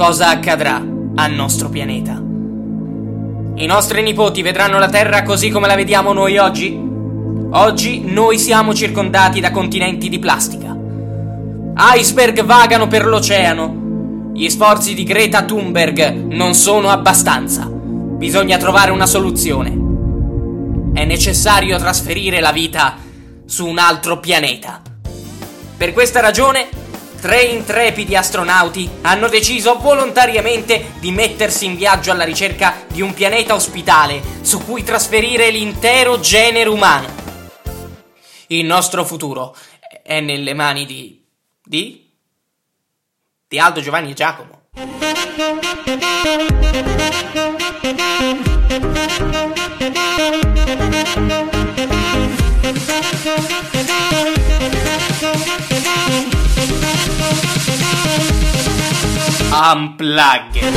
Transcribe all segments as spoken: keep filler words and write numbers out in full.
cosa accadrà al nostro pianeta. I nostri nipoti vedranno la Terra così come la vediamo noi oggi? Oggi noi siamo circondati da continenti di plastica. Iceberg vagano per l'oceano. Gli sforzi di Greta Thunberg non sono abbastanza. Bisogna trovare una soluzione. È necessario trasferire la vita su un altro pianeta. Per questa ragione, tre intrepidi astronauti hanno deciso volontariamente di mettersi in viaggio alla ricerca di un pianeta ospitale su cui trasferire l'intero genere umano. Il nostro futuro è nelle mani di... di... di Aldo, Giovanni e Giacomo. Unplugged.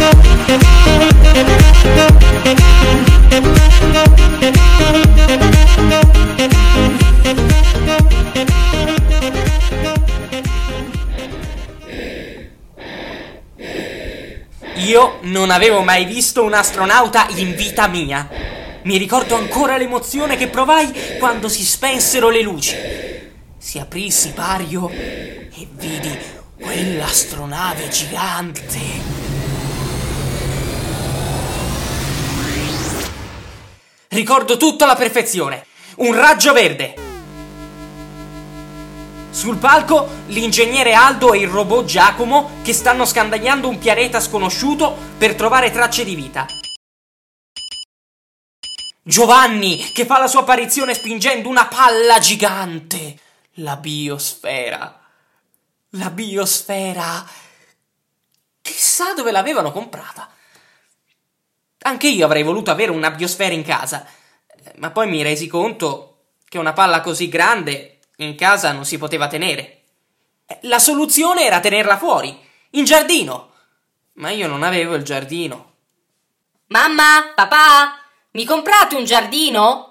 Io non avevo mai visto un astronauta in vita mia. Mi ricordo ancora l'emozione che provai quando si spensero le luci. Si aprì il sipario e vidi quell'astronave gigante. Ricordo tutto alla perfezione. Un raggio verde. Sul palco l'ingegnere Aldo e il robot Giacomo che stanno scandagliando un pianeta sconosciuto per trovare tracce di vita. Giovanni che fa la sua apparizione spingendo una palla gigante. La biosfera. La biosfera. Chissà dove l'avevano comprata. Anche io avrei voluto avere una biosfera in casa, ma poi mi resi conto che una palla così grande in casa non si poteva tenere. La soluzione era tenerla fuori, in giardino. Ma io non avevo il giardino. Mamma, papà, mi comprate un giardino?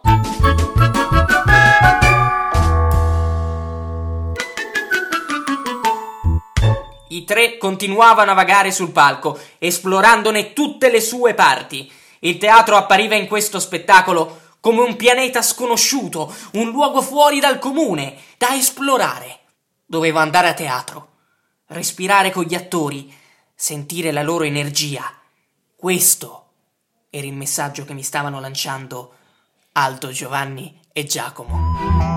I tre continuavano a vagare sul palco, esplorandone tutte le sue parti. Il teatro appariva in questo spettacolo come un pianeta sconosciuto, un luogo fuori dal comune, da esplorare. Dovevo andare a teatro, respirare con gli attori, sentire la loro energia. Questo era il messaggio che mi stavano lanciando Aldo, Giovanni e Giacomo.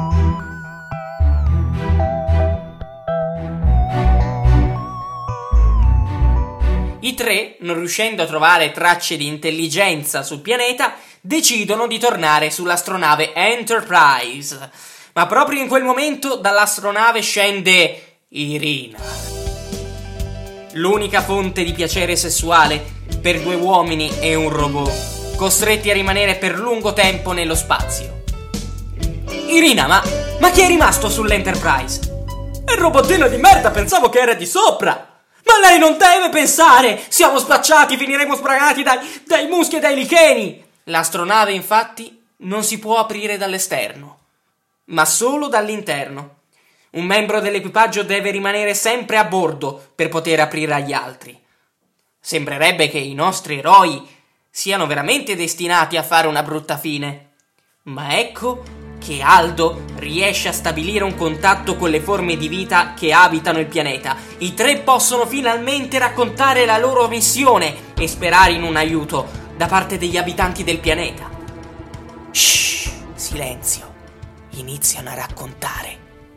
I tre, non riuscendo a trovare tracce di intelligenza sul pianeta, decidono di tornare sull'astronave Enterprise. Ma proprio in quel momento dall'astronave scende Irina, l'unica fonte di piacere sessuale per due uomini e un robot, costretti a rimanere per lungo tempo nello spazio. Irina, ma, ma chi è rimasto sull'Enterprise? Il robottino di merda, pensavo che era di sopra! Ma lei non deve pensare! Siamo spacciati, finiremo spragati dai, dai muschi e dai licheni! L'astronave, infatti, non si può aprire dall'esterno, ma solo dall'interno. Un membro dell'equipaggio deve rimanere sempre a bordo per poter aprire agli altri. Sembrerebbe che i nostri eroi siano veramente destinati a fare una brutta fine. Ma ecco che Aldo riesce a stabilire un contatto con le forme di vita che abitano il pianeta. I tre possono finalmente raccontare la loro missione e sperare in un aiuto da parte degli abitanti del pianeta. Shh, silenzio. Iniziano a raccontare.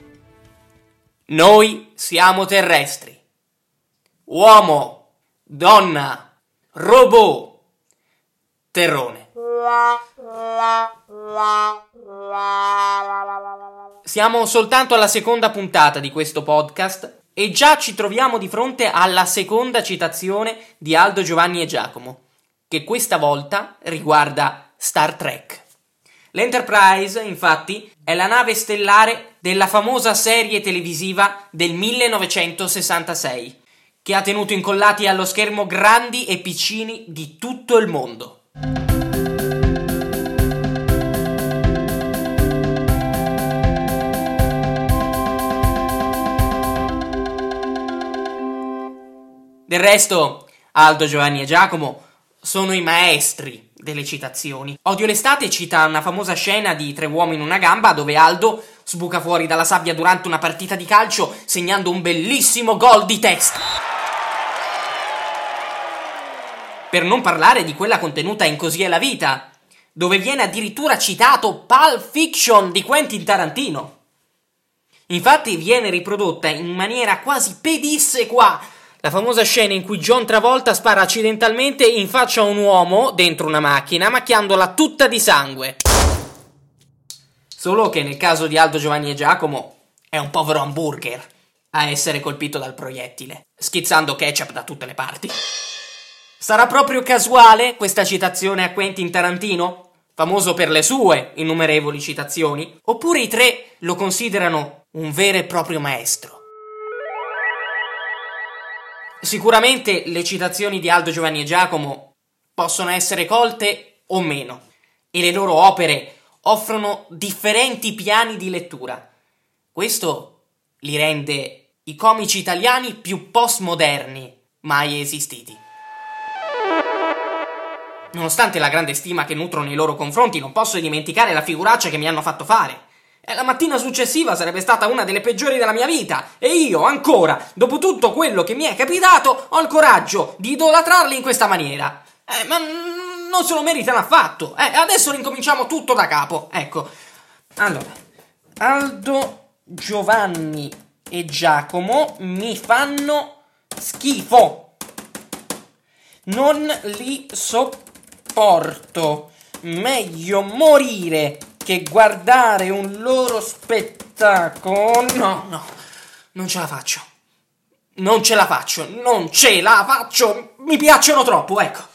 Noi siamo terrestri. Uomo, donna, robot, terrone. Siamo soltanto alla seconda puntata di questo podcast e già ci troviamo di fronte alla seconda citazione di Aldo, Giovanni e Giacomo, che questa volta riguarda Star Trek. L'Enterprise, infatti, è la nave stellare della famosa serie televisiva del millenovecentosessantasei, che ha tenuto incollati allo schermo grandi e piccini di tutto il mondo. Del resto, Aldo, Giovanni e Giacomo sono i maestri delle citazioni. Odio l'estate cita una famosa scena di Tre uomini in una gamba dove Aldo sbuca fuori dalla sabbia durante una partita di calcio segnando un bellissimo gol di testa. Per non parlare di quella contenuta in Così è la vita, dove viene addirittura citato Pulp Fiction di Quentin Tarantino. Infatti viene riprodotta in maniera quasi pedissequa la famosa scena in cui John Travolta spara accidentalmente in faccia a un uomo dentro una macchina, macchiandola tutta di sangue. Solo che nel caso di Aldo, Giovanni e Giacomo è un povero hamburger a essere colpito dal proiettile, schizzando ketchup da tutte le parti. Sarà proprio casuale questa citazione a Quentin Tarantino, famoso per le sue innumerevoli citazioni, oppure i tre lo considerano un vero e proprio maestro? Sicuramente le citazioni di Aldo, Giovanni e Giacomo possono essere colte o meno, e le loro opere offrono differenti piani di lettura. Questo li rende i comici italiani più postmoderni mai esistiti. Nonostante la grande stima che nutro nei loro confronti, non posso dimenticare la figuraccia che mi hanno fatto fare. E la mattina successiva sarebbe stata una delle peggiori della mia vita, e io ancora, dopo tutto quello che mi è capitato, ho il coraggio di idolatrarli in questa maniera. Eh, ma n- non se lo meritano affatto. Eh, adesso ricominciamo tutto da capo. Ecco. Allora, Aldo, Giovanni e Giacomo mi fanno schifo. Non li sopporto. Meglio morire che guardare un loro spettacolo. No, no, non ce la faccio. Non ce la faccio, non ce la faccio. Mi piacciono troppo, ecco.